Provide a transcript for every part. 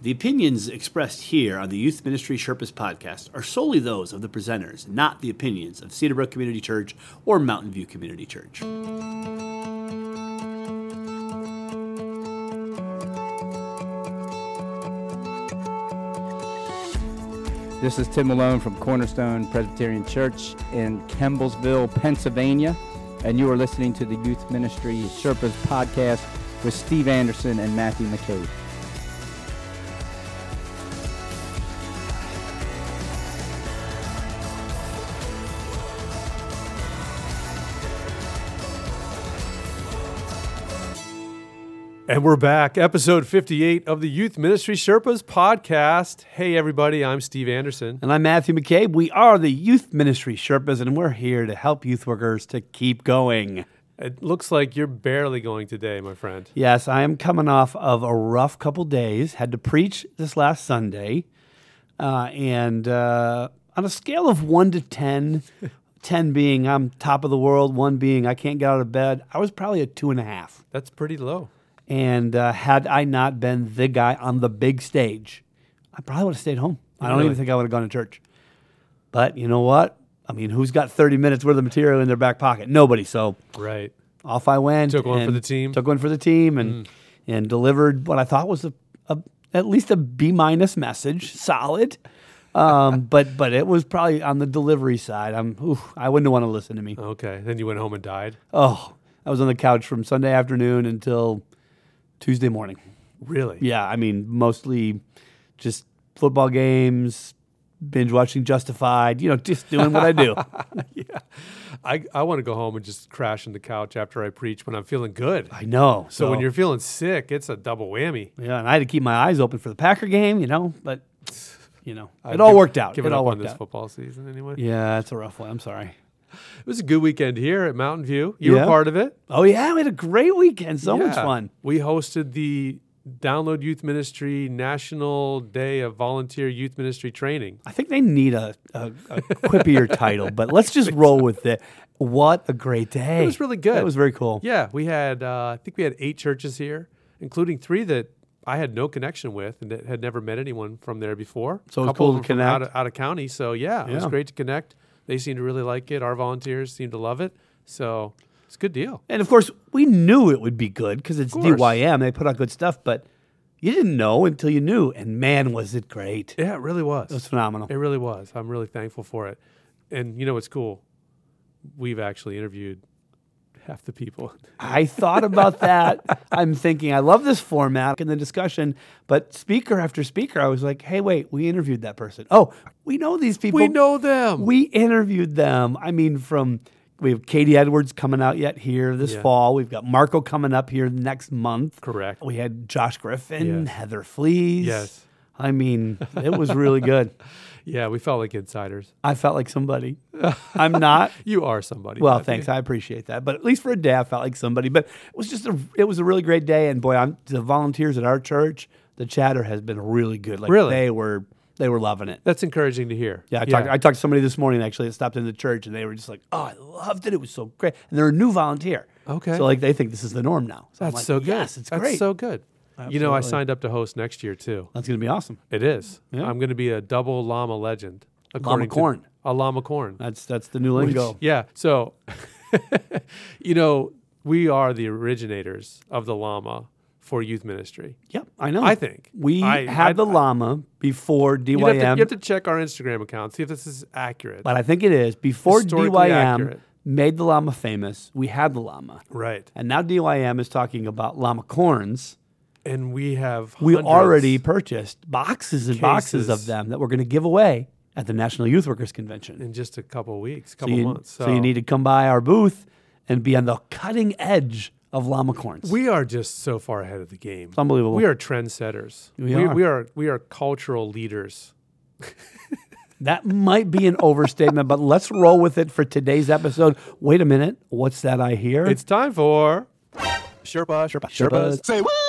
The opinions expressed here on the Youth Ministry Sherpas podcast are solely those of the presenters, not the opinions of Cedarbrook Community Church or Mountain View Community Church. This is Tim Malone from Cornerstone Presbyterian Church in Campbellsville, Pennsylvania, and you are listening to the Youth Ministry Sherpas podcast with Steve Anderson and Matthew McCabe. And we're back, episode 58 of the Youth Ministry Sherpas podcast. Hey, everybody, I'm Steve Anderson. And I'm Matthew McCabe. We are the Youth Ministry Sherpas, and we're here to help youth workers to keep going. It looks like you're barely going today, my friend. Yes, I am coming off of a rough couple days. Had to preach this last Sunday. And on a scale of 1 to 10, 10 being I'm top of the world, 1 being I can't get out of bed, I was probably a 2.5. That's pretty low. And had I not been the guy on the big stage, I probably would have stayed home. I don't even think I would have gone to church. But you know what? I mean, who's got 30 minutes worth of material in their back pocket? Nobody. So right. Off I went. Took one for the team. Took one for the team and delivered what I thought was at least a B- message. Solid. But it was probably on the delivery side. I wouldn't want to listen to me. Okay. Then you went home and died? Oh, I was on the couch from Sunday afternoon until Tuesday morning. Really? Yeah, I mean, mostly just football games, binge watching Justified, just doing what I do. Yeah. I want to go home and just crash on the couch after I preach when I'm feeling good. I know. So when you're feeling sick, it's a double whammy. Yeah, and I had to keep my eyes open for the Packer game, but, it all worked out. Give it all worked out. This football season anyway. Yeah, it's a rough one. I'm sorry. It was a good weekend here at Mountain View. You were part of it. Oh, yeah. We had a great weekend. So much fun. We hosted the Download Youth Ministry National Day of Volunteer Youth Ministry Training. I think they need a quippier title, but let's just roll with it. What a great day. It was really good. It was very cool. Yeah. We had, I think we had 8 churches here, including 3 that I had no connection with and that had never met anyone from there before. So it was cool to connect. Out of county. So, it was great to connect. They seemed to really like it. Our volunteers seemed to love it. So it's a good deal. And, of course, we knew it would be good because it's DYM. They put out good stuff, but you didn't know until you knew. And, man, was it great. Yeah, it really was. It was phenomenal. It really was. I'm really thankful for it. And, what's cool? We've actually interviewed half the people. I thought about that. I'm thinking, I love this format and the discussion, but speaker after speaker, I was like, hey, wait, we interviewed that person. Oh, we know these people. We know them. We interviewed them. I mean, we have Katie Edwards coming out yet here this fall. We've got Marco coming up here next month. Correct. We had Josh Griffin, Heather Flees. Yes. I mean, it was really good. Yeah, we felt like insiders. I felt like somebody. I'm not. You are somebody. Well, thanks. I appreciate that. But at least for a day, I felt like somebody. But it was a really great day. And boy, the volunteers at our church, the chatter has been really good. Like really? They were loving it. That's encouraging to hear. Yeah, I talked to somebody this morning actually that stopped in the church, and they were just like, "Oh, I loved it. It was so great." And they're a new volunteer. Okay. So they think this is the norm now. So that's so good. Yes, it's great. That's so good. Absolutely. I signed up to host next year too. That's going to be awesome. It is. Yeah. I'm going to be a double llama legend. Llama corn. A llama corn. That's the new lingo. Yeah. So, we are the originators of the llama for youth ministry. Yep, I know. I think. We had the llama before DYM. You have to check our Instagram account, see if this is accurate. But I think it is. Before Historically DYM accurate. made the llama famous, we had the llama. Right. And now DYM is talking about llama corns. And we have We already purchased boxes and boxes of them that we're going to give away at the National Youth Workers Convention. In just a couple of weeks, months. So you need to come by our booth and be on the cutting edge of llama corns. We are just so far ahead of the game. It's unbelievable. We are trendsetters. We are cultural leaders. That might be an overstatement, but let's roll with it for today's episode. Wait a minute. What's that I hear? It's time for Sherpas. Say what?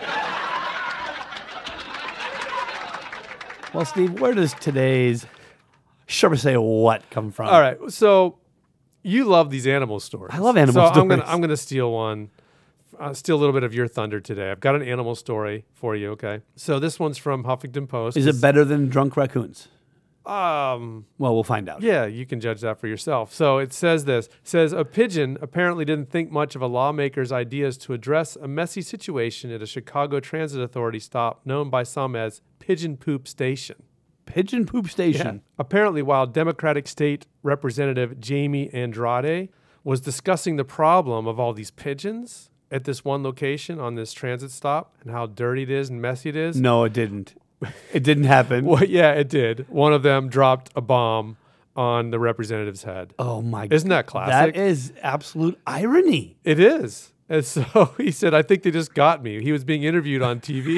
Well, Steve, where does today's Sherpa Say What come from? All right. So you love these animal stories. I love animal stories. I'm gonna steal one steal a little bit of your thunder today. I've got an animal story for you, okay? So this one's from Huffington Post. Is it better than drunk raccoons? Well, we'll find out. Yeah, you can judge that for yourself. So it says this. It says, a pigeon apparently didn't think much of a lawmaker's ideas to address a messy situation at a Chicago Transit Authority stop known by some as Pigeon Poop Station. Pigeon Poop Station. Yeah. Apparently, while Democratic State Representative Jamie Andrade was discussing the problem of all these pigeons at this one location on this transit stop and how dirty it is and messy it is. No, it didn't. It didn't happen. Well, yeah, it did. One of them dropped a bomb on the representative's head. Oh, my God. Isn't that classic? That is absolute irony. It is. And so he said, I think they just got me. He was being interviewed on TV,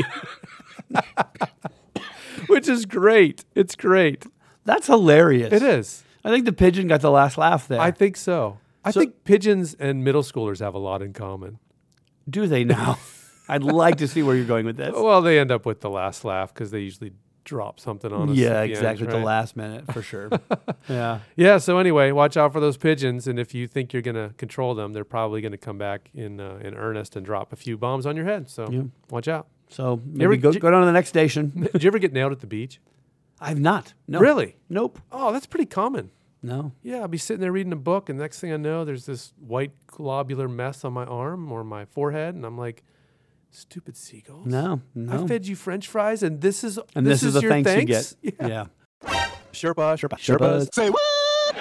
which is great. It's great. That's hilarious. It is. I think the pigeon got the last laugh there. I think so. I think pigeons and middle schoolers have a lot in common. Do they now? I'd like to see where you're going with this. Well, they end up with the last laugh because they usually drop something on us. Yeah, at the exactly. end, At right? the last minute, for sure. Yeah. Yeah, so anyway, watch out for those pigeons. And if you think you're going to control them, they're probably going to come back in earnest and drop a few bombs on your head. So watch out. So maybe go down to the next station. Did you ever get nailed at the beach? I've not. No. Really? Nope. Oh, that's pretty common. No. Yeah, I'll be sitting there reading a book, and next thing I know, there's this white globular mess on my arm or my forehead, and I'm like, stupid seagulls. No. I fed you French fries, and this is this is the your thanks thanks? you get. Yeah. Sherpas. Say what?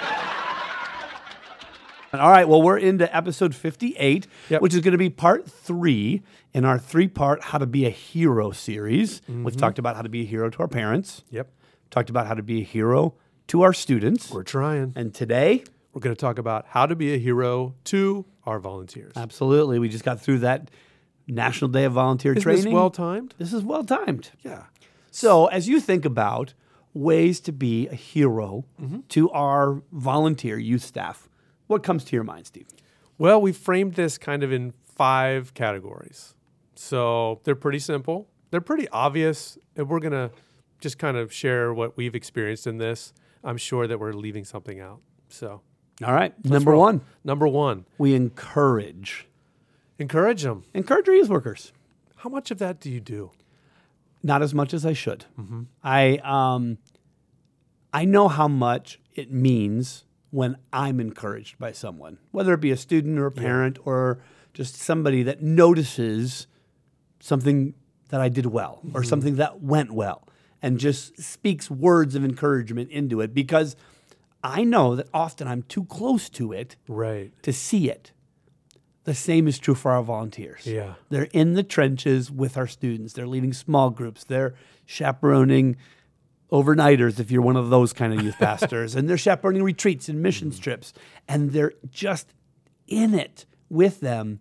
All right. Well, we're into episode 58, which is going to be part 3 in our 3-part How to Be a Hero series. We've talked about how to be a hero to our parents. Yep. Talked about how to be a hero to our students. We're trying. And today, we're going to talk about how to be a hero to our volunteers. Absolutely. We just got through that National Day of Volunteer Training. Is this well-timed? This is well-timed. Yeah. So as you think about ways to be a hero to our volunteer youth staff, what comes to your mind, Steve? Well, we framed this kind of in 5 categories. So they're pretty simple. They're pretty obvious. And we're going to just kind of share what we've experienced in this. I'm sure that we're leaving something out. So, all right. Number 1. Number 1. We encourage. Encourage them. Encourage our youth workers. How much of that do you do? Not as much as I should. I know how much it means when I'm encouraged by someone, whether it be a student or a parent or just somebody that notices something that I did well or something that went well and just speaks words of encouragement into it, because I know that often I'm too close to it to see it. The same is true for our volunteers. Yeah. They're in the trenches with our students. They're leading small groups. They're chaperoning overnighters, if you're one of those kind of youth pastors, and they're chaperoning retreats and missions trips, and they're just in it with them.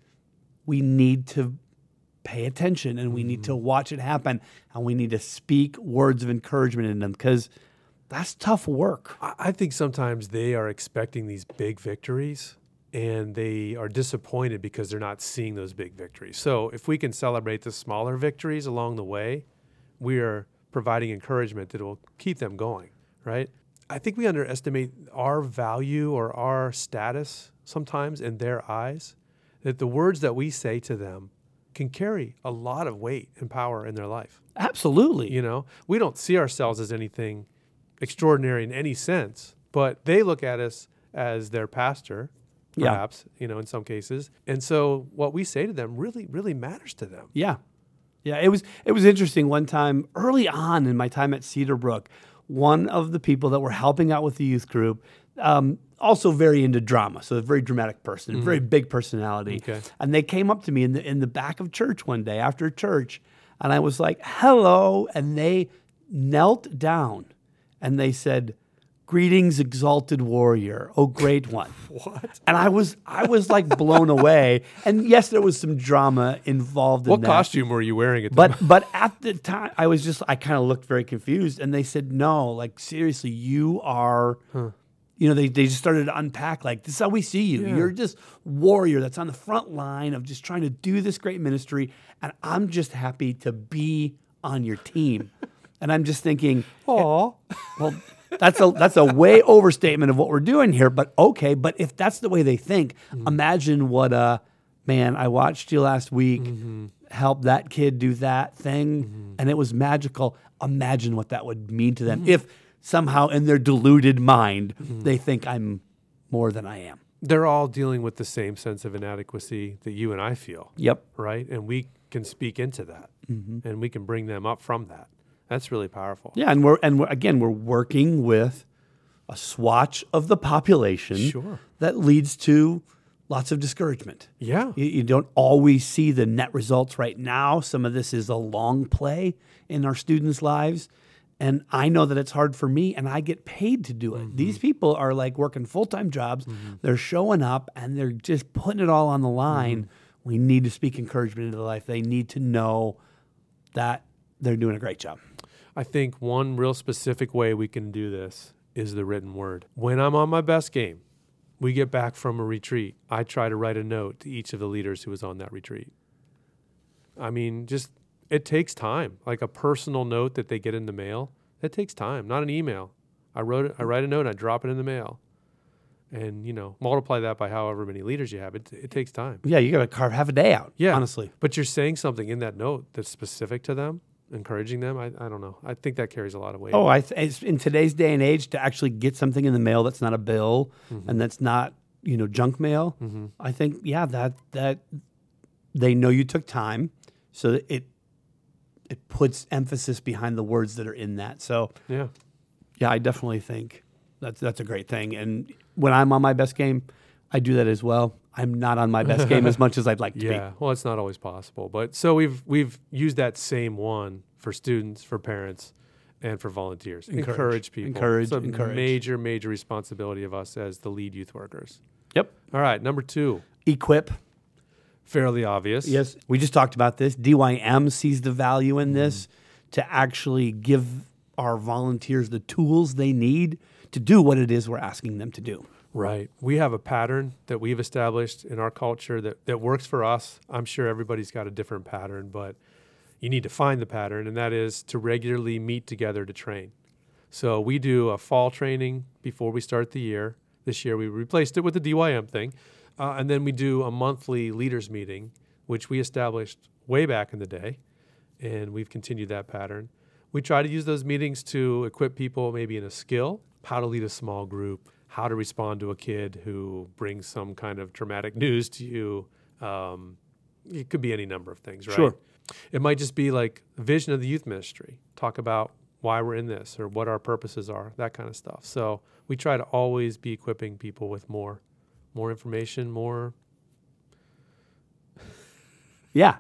We need to pay attention, and we need to watch it happen, and we need to speak words of encouragement in them, because that's tough work. I think sometimes they are expecting these big victories, and they are disappointed because they're not seeing those big victories. So if we can celebrate the smaller victories along the way, we are providing encouragement that will keep them going, right? I think we underestimate our value or our status sometimes in their eyes, that the words that we say to them can carry a lot of weight and power in their life. Absolutely. You know, we don't see ourselves as anything extraordinary in any sense, but they look at us as their pastor, perhaps, you know, in some cases. And so what we say to them really, really matters to them. Yeah. Yeah, it was interesting. One time, early on in my time at Cedar Brook, one of the people that were helping out with the youth group, also very into drama, so a very dramatic person, very big personality. Okay. And they came up to me in the back of church one day after church, and I was like, "Hello," and they knelt down, and they said, "Greetings, exalted warrior, oh great one." What? And I was like blown away. And yes, there was some drama involved in What that. costume were you wearing at the time? But at the time, I kind of looked very confused. And they said, "No, like seriously, you are," you know, they just started to unpack, like, this is how we see you. Yeah. You're just warrior that's on the front line of just trying to do this great ministry. And I'm just happy to be on your team. And I'm just thinking, Aw. well, that's a way overstatement of what we're doing here, but okay. But if that's the way they think, imagine what a man, I watched you last week Mm-hmm. help that kid do that thing, and it was magical. Imagine what that would mean to them Mm-hmm. if somehow in their deluded mind they think I'm more than I am. They're all dealing with the same sense of inadequacy that you and I feel, Yep. right? And we can speak into that, and we can bring them up from that. That's really powerful. Yeah, and we're working with a swatch of the population Sure. that leads to lots of discouragement. Yeah. You don't always see the net results right now. Some of this is a long play in our students' lives. And I know that it's hard for me, and I get paid to do it. These people are like working full-time jobs. They're showing up, and they're just putting it all on the line. We need to speak encouragement into their life. They need to know that they're doing a great job. I think one real specific way we can do this is the written word. When I'm on my best game, we get back from a retreat, I try to write a note to each of the leaders who was on that retreat. I mean, just it takes time. Like a personal note that they get in the mail, it takes time, not an email. I write a note, I drop it in the mail. And, multiply that by however many leaders you have. It takes time. Yeah, you got to carve half a day out, Yeah. honestly. But you're saying something in that note that's specific to them, encouraging them. I don't know. I think that carries a lot of weight. Oh, it's in today's day and age, to actually get something in the mail that's not a bill and that's not, junk mail. I think, that they know you took time, so that it puts emphasis behind the words that are in that. So, Yeah. yeah, I definitely think that's a great thing. And when I'm on my best game, I do that as well. I'm not on my best game as much as I'd like to Yeah. Well, it's not always possible. But so we've used that same one for students, for parents, and for volunteers. Encourage people. Encourage. It's a major, major responsibility of us as the lead youth workers. be. Yep. All right. Number 2, Equip. fairly obvious. Yes, we just talked about this. DYM sees the value in this to actually give our volunteers the tools they need to do what it is we're asking them to do. Right. We have a pattern that we've established in our culture that works for us. I'm sure everybody's got a different pattern, but you need to find the pattern, and that is to regularly meet together to train. So we do a fall training before we start the year. This year we replaced it with the DYM thing. And then we do a monthly leaders meeting, which we established way back in the day, and we've continued that pattern. We try to use those meetings to equip people maybe in a skill, how to lead a small group, how to respond to a kid who brings some kind of traumatic news to you. It could be any number of things, right? Sure. It might just be like a vision of the youth ministry. Talk about why we're in this or what our purposes are, that kind of stuff. So we try to always be equipping people with more information, more. Yeah.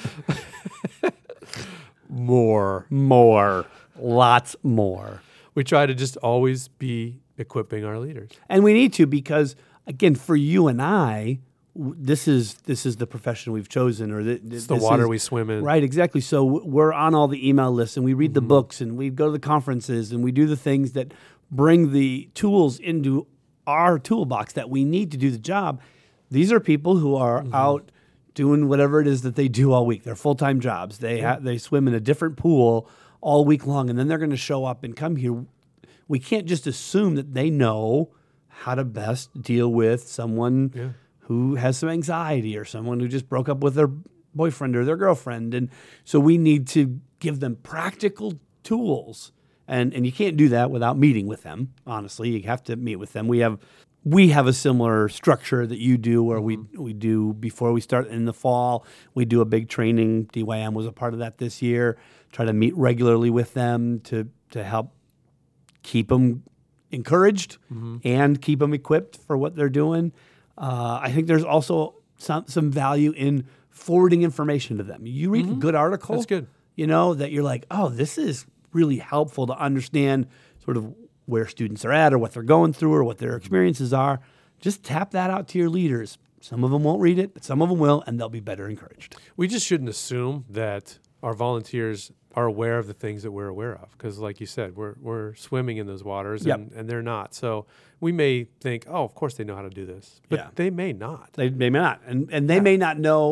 More. Lots more. We try to just always be equipping our leaders. And we need to, because again, for you and I, this is the profession we've chosen, or It's the water we swim in. Right, exactly. So we're on all the email lists, and we read the books, and we go to the conferences, and we do the things that bring the tools into our toolbox that we need to do the job. These are people who are out doing whatever it is that they do all week. They're full-time jobs. They swim in a different pool all week long, and then they're going to show up and come here. We can't just assume that they know how to best deal with someone who has some anxiety, or someone who just broke up with their boyfriend or their girlfriend. And so we need to give them practical tools. And you can't do that without meeting with them. Honestly, you have to meet with them. We have a similar structure that you do, where we do, before we start in the fall, we do a big training. DYM was a part of that this year. Try to meet regularly with them to help keep them encouraged and keep them equipped for what they're doing. I think there's also some value in forwarding information to them. You read a good article, That's good. that you're like, oh, this is really helpful to understand sort of where students are at, or what they're going through, or what their experiences are. Just tap that out to your leaders. Some of them won't read it, but some of them will, and they'll be better encouraged. We just shouldn't assume that our volunteers are aware of the things that we're aware of, because like you said, we're swimming in those waters, Yep. and they're not. So we may think, oh, of course they know how to do this, but they may not. They may not, and they may not know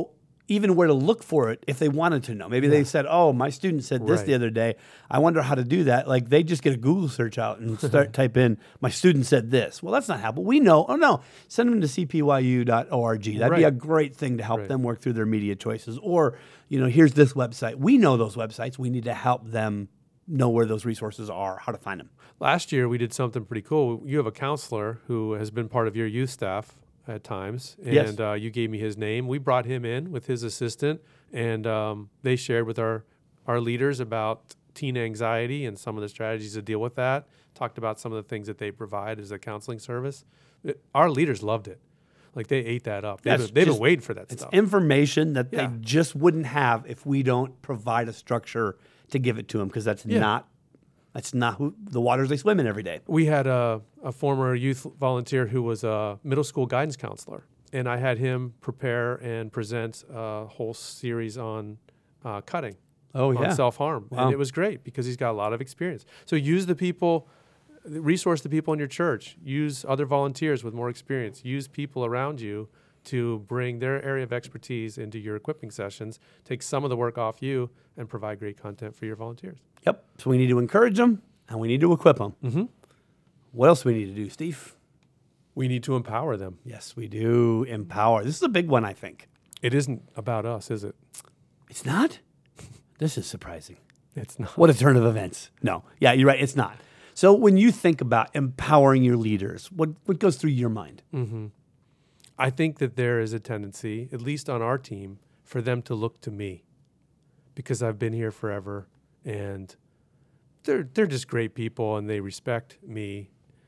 even where to look for it if they wanted to know. Maybe they said, "Oh, my student said this Right. the other day. I wonder how to do that." Like they just get a Google search out and start type in, "My student said this." Well, that's not helpful. We know. Oh no, send them to cpyu.org. That'd be Right. a great thing to help Right. them work through their media choices. Or here's this website. We know those websites. We need to help them know where those resources are, how to find them. Last year, we did something pretty cool. You have a counselor who has been part of your youth staff at times, and Yes. You gave me his name. We brought him in with his assistant, and they shared with our leaders about teen anxiety and some of the strategies to deal with that. Talked about some of the things that they provide as a counseling service. Our leaders loved it. Like they ate that up. Yeah, They've been waiting for that It's stuff. information that Yeah. they just wouldn't have if we don't provide a structure to give it to them, because that's not who the waters they swim in every day. We had a former youth volunteer who was a middle school guidance counselor, and I had him prepare and present a whole series on cutting, Oh on self-harm. Wow. And it was great because he's got a lot of experience. So resource the people in your church, use other volunteers with more experience, use people around you to bring their area of expertise into your equipping sessions, take some of the work off you, and provide great content for your volunteers. Yep. So we need to encourage them and we need to equip them. Mm-hmm. What else do we need to do, Steve? We need to empower them. Yes, we do empower. This is a big one, I think. It isn't about us, is it? It's not? This is surprising. It's not. What a turn of events. No. Yeah, you're right. It's not. So when you think about empowering your leaders, what goes through your mind? Mm-hmm. I think that there is a tendency, at least on our team, for them to look to me because I've been here forever and they're just great people and they respect me.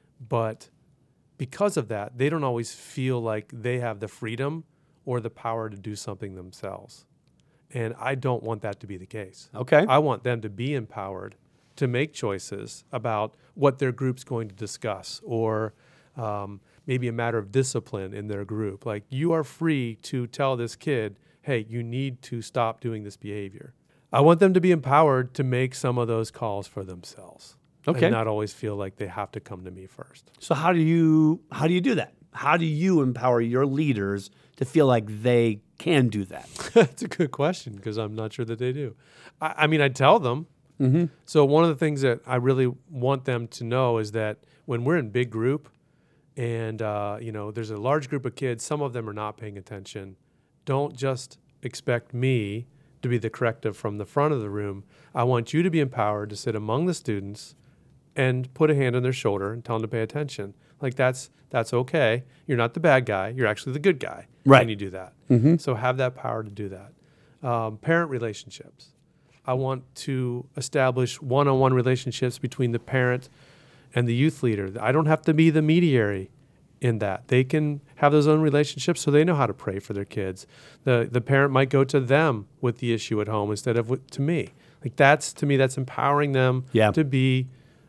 But because of that, they don't always feel like they have the freedom or the power to do something themselves. And I don't want that to be the case. Okay. I want them to be empowered to make choices about what their group's going to discuss or maybe a matter of discipline in their group. Like you are free to tell this kid, hey, you need to stop doing this behavior. I want them to be empowered to make some of those calls for themselves. Okay. And not always feel like they have to come to me first. So how do you do that? How do you empower your leaders to feel like they can do that? That's a good question because I'm not sure that they do. I mean, I tell them. Mm-hmm. So one of the things that I really want them to know is that when we're in big group and, there's a large group of kids, some of them are not paying attention. Don't just expect me to be the corrective from the front of the room. I want you to be empowered to sit among the students and put a hand on their shoulder and tell them to pay attention. Like that's okay. You're not the bad guy. You're actually the good guy. Right. When you do that. Mm-hmm. So have that power to do that. Parent relationships. I want to establish one-on-one relationships between the parent and the youth leader. I don't have to be the mediator in that. They can have those own relationships so they know how to pray for their kids. The parent might go to them with the issue at home instead of to me. Like to me, that's empowering them to be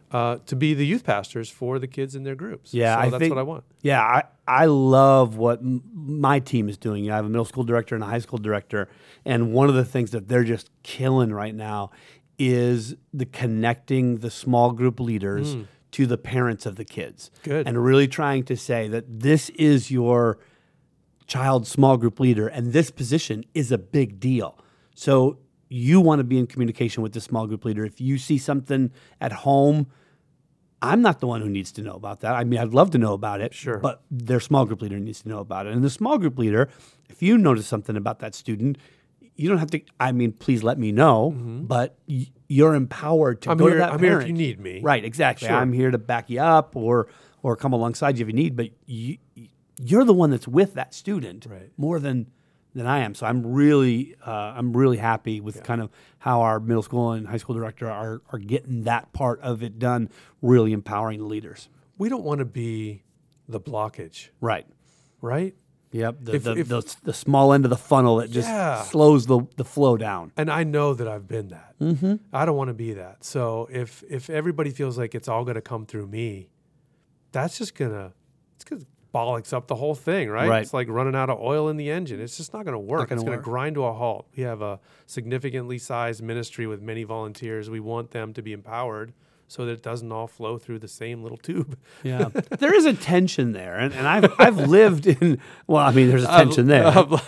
the youth pastors for the kids in their groups. Yeah, so that's what I want. Yeah, I love what my team is doing. I have a middle school director and a high school director, and one of the things that they're just killing right now is the connecting the small group leaders to the parents of the kids. Good. And really trying to say that this is your child's small group leader, and this position is a big deal. So you want to be in communication with the small group leader. If you see something at home, I'm not the one who needs to know about that. I mean, I'd love to know about it, Sure. but their small group leader needs to know about it. And the small group leader, if you notice something about that student, you don't have to, please let me know, but you're empowered to go to that I'm parent. here if you need me. Right, exactly. Sure. I'm here to back you up or come alongside you if you need, but you're the one that's with that student Right. more than I am. So I'm really happy with kind of how our middle school and high school director are getting that part of it done, really empowering the leaders. We don't want to be the blockage, Right. right? Yep. If- The small end of the funnel that just slows the flow down. And I know that I've been that. Mm-hmm. I don't want to be that. So if everybody feels like it's all going to come through me, that's just it's going to bollocks up the whole thing, right? Right. It's like running out of oil in the engine. It's just not going to work. gonna It's going to work. grind to a halt. We have a significantly sized ministry with many volunteers. We want them to be empowered so that it doesn't all flow through the same little tube. Yeah, there is a tension there, and I've lived in. Well, I mean, there's a tension there.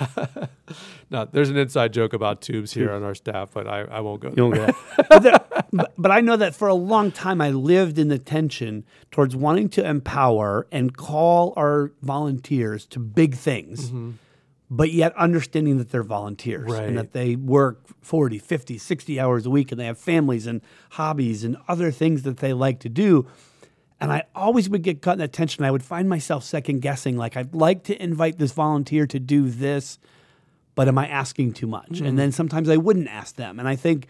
No, there's an inside joke about tubes here on our staff, but I won't go there. You don't get that. But I know that for a long time I lived in the tension towards wanting to empower and call our volunteers to big things, but yet understanding that they're volunteers Right. and that they work 40, 50, 60 hours a week and they have families and hobbies and other things that they like to do. And I always would get caught in that tension. I would find myself second guessing, like I'd like to invite this volunteer to do this, but am I asking too much? And then sometimes I wouldn't ask them. And I think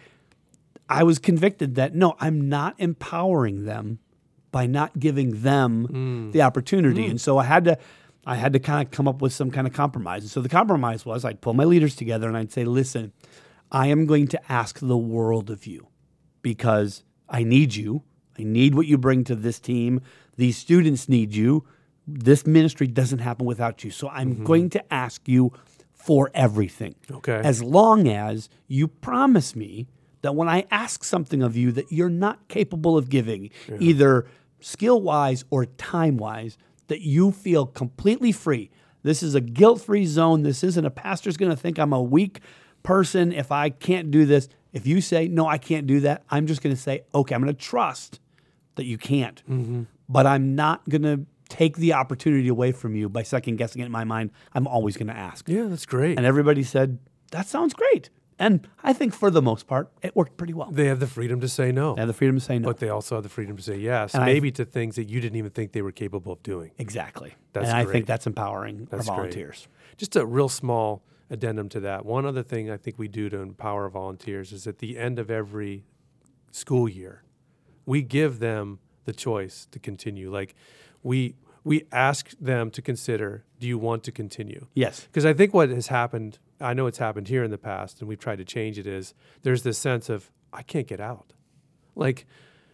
I was convicted that no, I'm not empowering them by not giving them the opportunity. And so I had to kind of come up with some kind of compromise. And so the compromise was I'd pull my leaders together and I'd say, listen, I am going to ask the world of you because I need you. I need what you bring to this team. These students need you. This ministry doesn't happen without you. So I'm going to ask you for everything. Okay. As long as you promise me that when I ask something of you that you're not capable of giving, either skill-wise or time-wise, that you feel completely free. This is a guilt-free zone. This isn't a pastor's going to think I'm a weak person if I can't do this. If you say, no, I can't do that, I'm just going to say, okay, I'm going to trust that you can't. But I'm not going to take the opportunity away from you by second guessing it in my mind. I'm always going to ask. Yeah, that's great. And everybody said, that sounds great. And I think for the most part, it worked pretty well. They have the freedom to say no. They have the freedom to say no. But they also have the freedom to say yes, And maybe to things that you didn't even think they were capable of doing. Exactly. That's and I great. think that's empowering That's our great. volunteers. Just a real small addendum to that. One other thing I think we do to empower volunteers is at the end of every school year, we give them the choice to continue. Like we ask them to consider, do you want to continue? Yes. Because I think what has happened, I know it's happened here in the past, and we've tried to change it, is there's this sense of, I can't get out. Like,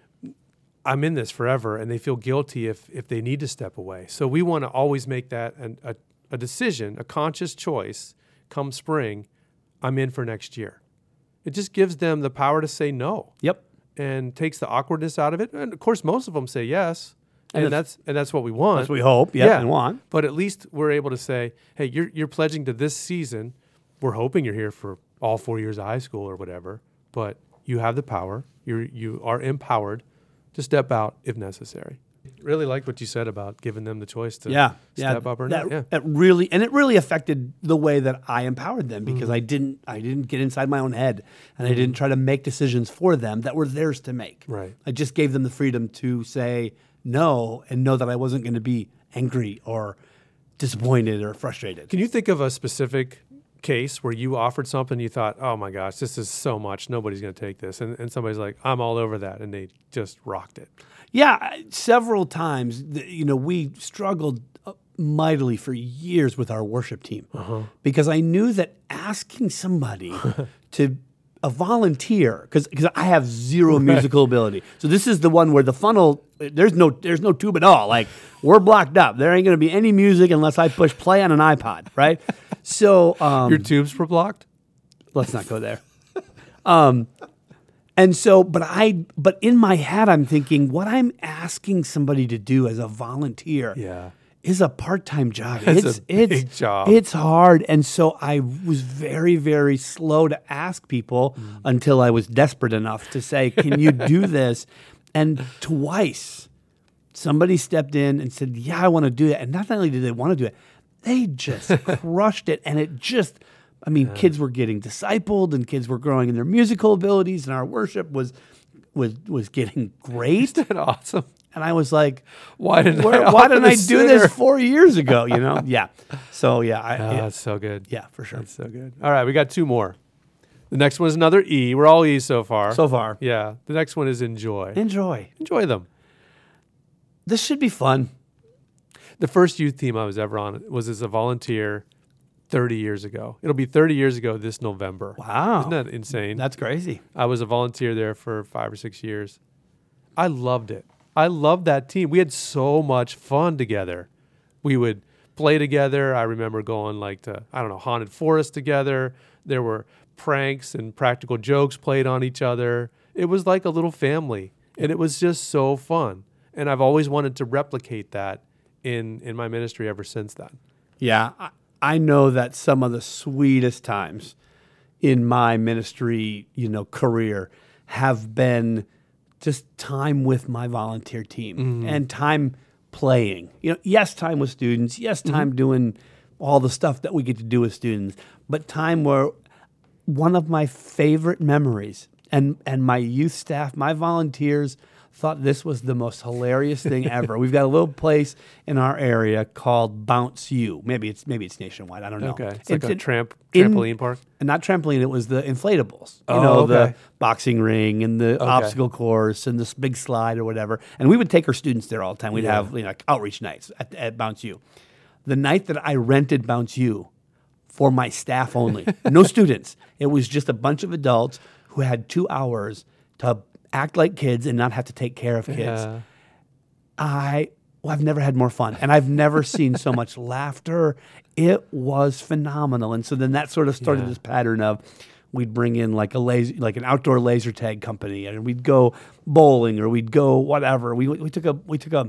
I'm in this forever, and they feel guilty if they need to step away. So we want to always make that a decision, a conscious choice, come spring, I'm in for next year. It just gives them the power to say no. Yep. And takes the awkwardness out of it. And of course, most of them say yes, And and that's what we want. That's what we hope. Yep, and want. But at least we're able to say, hey, you're pledging to this season. We're hoping you're here for all 4 years of high school or whatever. But you have the power. You are empowered to step out if necessary. Really like what you said about giving them the choice to step up or not. Yeah. It really affected the way that I empowered them because I didn't get inside my own head and I didn't try to make decisions for them that were theirs to make. Right. I just gave them the freedom to say no and know that I wasn't going to be angry or disappointed or frustrated. Can you think of a specific case where you offered something you thought, oh my gosh, this is so much, nobody's going to take this, and somebody's like, I'm all over that, and they just rocked it? Yeah, several times. We struggled mightily for years with our worship team because I knew that asking somebody to a volunteer, because I have zero musical ability. So this is the one where the funnel, there's no tube at all. Like, we're blocked up. There ain't going to be any music unless I push play on an iPod, right? So your tubes were blocked? let's not go there. And so, but in my head, I'm thinking what I'm asking somebody to do as a volunteer is a part-time job. It's a big job. It's hard. And so I was very, very slow to ask people until I was desperate enough to say, can you do this? And twice somebody stepped in and said, yeah, I want to do that. And not only did they want to do it, they just crushed it. And it just, kids were getting discipled and kids were growing in their musical abilities and our worship was getting great. Isn't that awesome? And I was like, why didn't I do this 4 years ago? Yeah. So that's so good. Yeah, for sure. That's so good. All right, we got two more. The next one is another E. We're all E's so far. So far. Yeah. The next one is enjoy. Enjoy them. This should be fun. The first youth team I was ever on was as a volunteer 30 years ago. It'll be 30 years ago this November. Wow. Isn't that insane? That's crazy. I was a volunteer there for 5 or 6 years. I loved it. I loved that team. We had so much fun together. We would play together. I remember going to Haunted Forest together. There were pranks and practical jokes played on each other. It was like a little family. And it was just so fun. And I've always wanted to replicate that in my ministry ever since then. Yeah, I know that some of the sweetest times in my ministry, career have been just time with my volunteer team and time playing. Yes, time with students. Yes, time doing all the stuff that we get to do with students. But time where one of my favorite memories, and my youth staff, my volunteers thought this was the most hilarious thing ever. We've got a little place in our area called Bounce U. Maybe it's nationwide. I don't know. Okay, it's like a trampoline park. And not trampoline. It was the inflatables. Oh, okay. The boxing ring and the obstacle course and this big slide or whatever. And we would take our students there all the time. We'd have like outreach nights at Bounce U. The night that I rented Bounce U for my staff only, no students. It was just a bunch of adults who had 2 hours to act like kids and not have to take care of kids. Yeah. I've never had more fun, and I've never seen so much laughter. It was phenomenal. And so then that sort of started this pattern of we'd bring in like an outdoor laser tag company, and we'd go bowling or we'd go whatever. We took a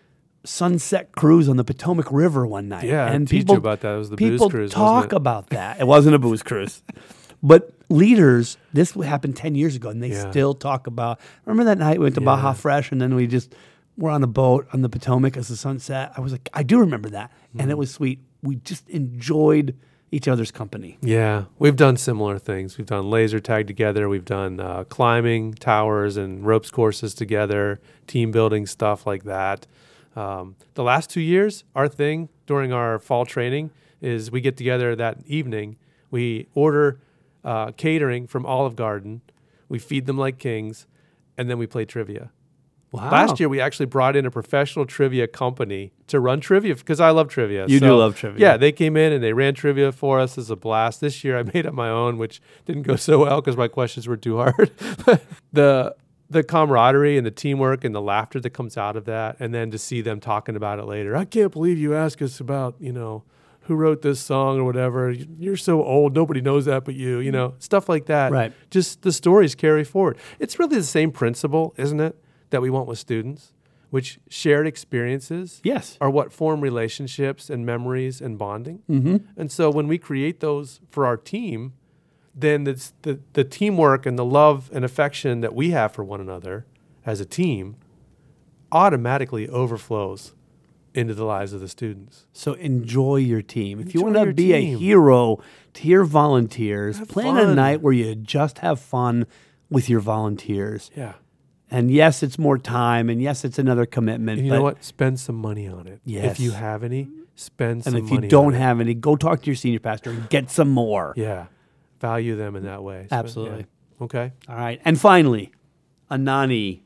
sunset cruise on the Potomac River one night. Yeah, and I teach you about that. It was the booze cruise. People talk about that. It wasn't a booze cruise. But leaders, this happened 10 years ago, and they still talk about, remember that night we went to Baja Fresh, and then we just were on a boat on the Potomac as the sun set? I was like, I do remember that, and it was sweet. We just enjoyed each other's company. Yeah, we've done similar things. We've done laser tag together. We've done climbing towers and ropes courses together, team building stuff like that. The last 2 years, our thing during our fall training is we get together that evening. We order catering from Olive Garden. We feed them like kings, and then we play trivia. Wow. Last year, we actually brought in a professional trivia company to run trivia because I love trivia. You do love trivia. Yeah, they came in and they ran trivia for us. It was a blast. This year, I made up my own, which didn't go so well because my questions were too hard. But the camaraderie and the teamwork and the laughter that comes out of that, and then to see them talking about it later. I can't believe you asked us about, who wrote this song or whatever. You're so old. Nobody knows that but you, stuff like that. Right. Just the stories carry forward. It's really the same principle, isn't it, that we want with students, which shared experiences are what form relationships and memories and bonding. Mm-hmm. And so when we create those for our team, then it's the teamwork and the love and affection that we have for one another as a team automatically overflows into the lives of the students. So enjoy your team. If you Enjoy want to your be a team. hero to your volunteers, Have plan a fun. night where you just have fun with your volunteers. Yeah. And yes, it's more time, and yes, it's another commitment. And you but, know what? Spend some money on it. Yes. If you have any, spend some And money if you don't on it. have any, go talk to your senior pastor and get some more. Yeah. Value them in that way. So, Absolutely. yeah. Okay. All right. And finally, Anani.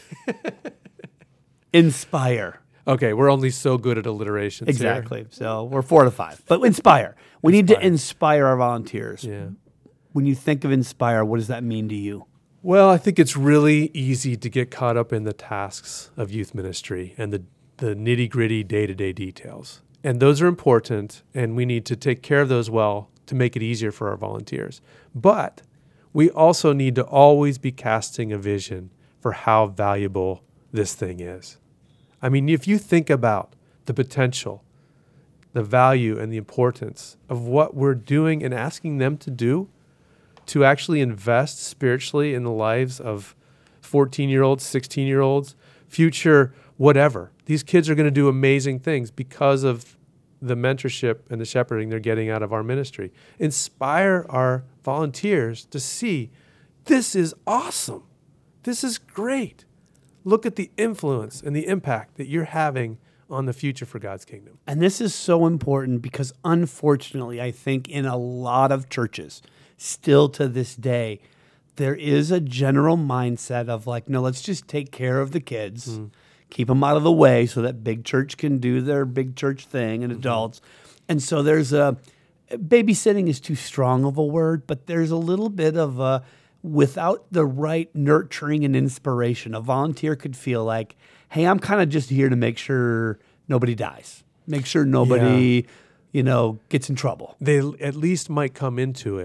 Inspire. Okay, we're only so good at alliterations. Exactly. So we're 4 to 5. But inspire. We need to inspire our volunteers. Here. Yeah. When you think of inspire, what does that mean to you? Well, I think it's really easy to get caught up in the tasks of youth ministry and the nitty-gritty day-to-day details. And those are important, and we need to take care of those well to make it easier for our volunteers. But we also need to always be casting a vision for how valuable this thing is. I mean, if you think about the potential, the value, and the importance of what we're doing and asking them to do, to actually invest spiritually in the lives of 14-year-olds, 16-year-olds, future whatever. These kids are going to do amazing things because of the mentorship and the shepherding they're getting out of our ministry. Inspire our volunteers to see, this is awesome. This is great. Look at the influence and the impact that you're having on the future for God's kingdom. And this is so important because unfortunately, I think in a lot of churches, still to this day, there is a general mindset of like, no, let's just take care of the kids, keep them out of the way so that big church can do their big church thing and adults. And so there's babysitting is too strong of a word, but there's a little bit of without the right nurturing and inspiration, a volunteer could feel like, hey, I'm kind of just here to make sure nobody dies, make sure nobody, gets in trouble. They at least might come into it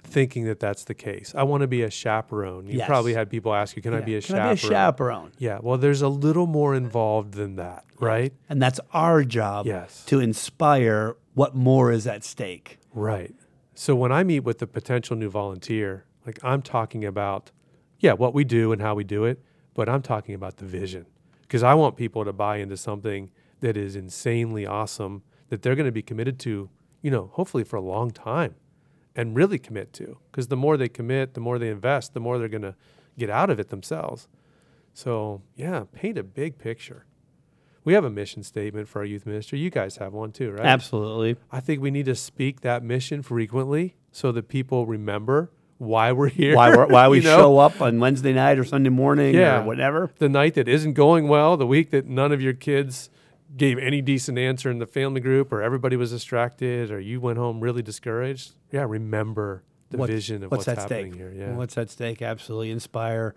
thinking that that's the case. I want to be a chaperone. You Yes. probably had people ask you, can I be a Can chaperone? I be a chaperone? Yeah, well, there's a little more involved than that, right? And that's our job Yes. to inspire what more is at stake. Right. So when I meet with a potential new volunteer, like I'm talking about, yeah, what we do and how we do it, but I'm talking about the vision. Because I want people to buy into something that is insanely awesome that they're going to be committed to, hopefully for a long time and really commit to. Because the more they commit, the more they invest, the more they're going to get out of it themselves. So, yeah, paint a big picture. We have a mission statement for our youth ministry. You guys have one too, right? Absolutely. I think we need to speak that mission frequently so that people remember why we're here. Why we you know? show up on Wednesday night or Sunday morning Yeah. or whatever. The night that isn't going well, the week that none of your kids gave any decent answer in the family group, or everybody was distracted, or you went home really discouraged. Yeah, remember the vision of what's at happening stake here. Yeah. What's at stake? Absolutely. Inspire.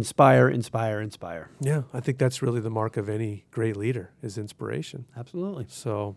Yeah, I think that's really the mark of any great leader is inspiration. Absolutely. So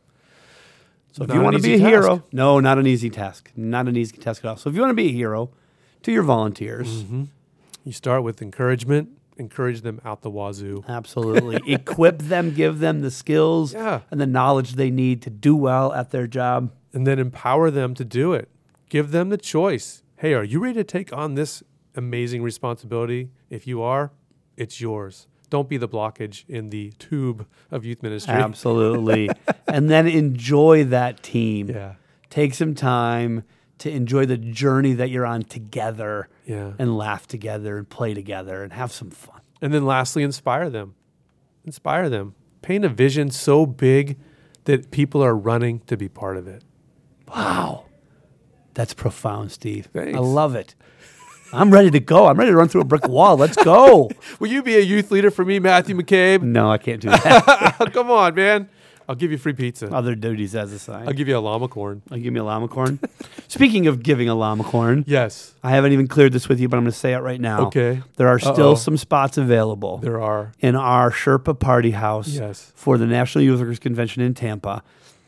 So if not you an want to be a easy hero, task. no, not an easy task. Not an easy task at all. So if you want to be a hero to your volunteers, You start with encouragement, encourage them out the wazoo. absolutely. Equip them, give them the skills Yeah. and the knowledge they need to do well at their job. And then empower them to do it. Give them the choice. Hey, are you ready to take on this amazing responsibility? If you are, it's yours. Don't be the blockage in the tube of youth ministry. Absolutely. And then enjoy that team. Yeah. Take some time to enjoy the journey that you're on together Yeah. and laugh together and play together and have some fun. And then lastly, inspire them. Inspire them. Paint a vision so big that people are running to be part of it. Wow. That's profound, Steve. Thanks. I love it. I'm ready to go. I'm ready to run through a brick wall. Let's go. Will you be a youth leader for me, Matthew McCabe? No, I can't do that. Come on, man. I'll give you free pizza. Other duties as assigned. I'll give you a llama corn. Give me a llama corn. Speaking of giving a llama corn, Yes. I haven't even cleared this with you, but I'm going to say it right now. Okay. There are still Uh-oh. some spots available There are. in our Sherpa Party House Yes. for the National Youth Workers Convention in Tampa.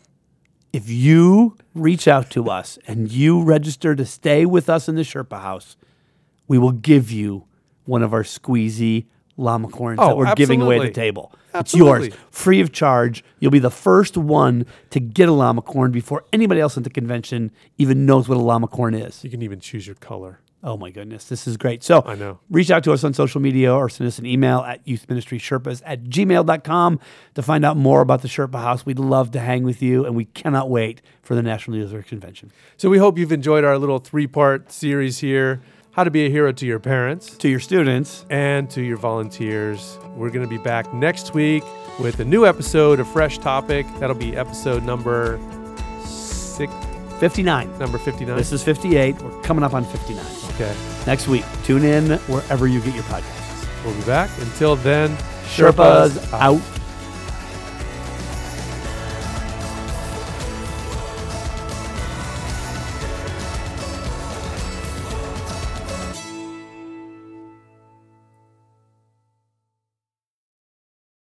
If you reach out to us and you register to stay with us in the Sherpa House, we will give you one of our squeezy llama corns Oh, that we're giving away at the absolutely. table. Absolutely. It's yours, free of charge. You'll be the first one to get a llama corn before anybody else at the convention even knows what a llama corn is. You can even choose your color. Oh my goodness, this is great. So I know. reach out to us on social media or send us an email at youthministrysherpas@gmail.com to find out more about the Sherpa House. We'd love to hang with you, and we cannot wait for the National Youth Workers Convention. So we hope you've enjoyed our little 3-part series here. How to be a hero to your parents To your students, and to your volunteers. We're going to be back next week with a new episode, a fresh topic. That'll be episode number 59. 59. This is 58. We're coming up on 59. Okay. Next week, tune in wherever you get your podcasts. We'll be back. Until then, Sherpas out.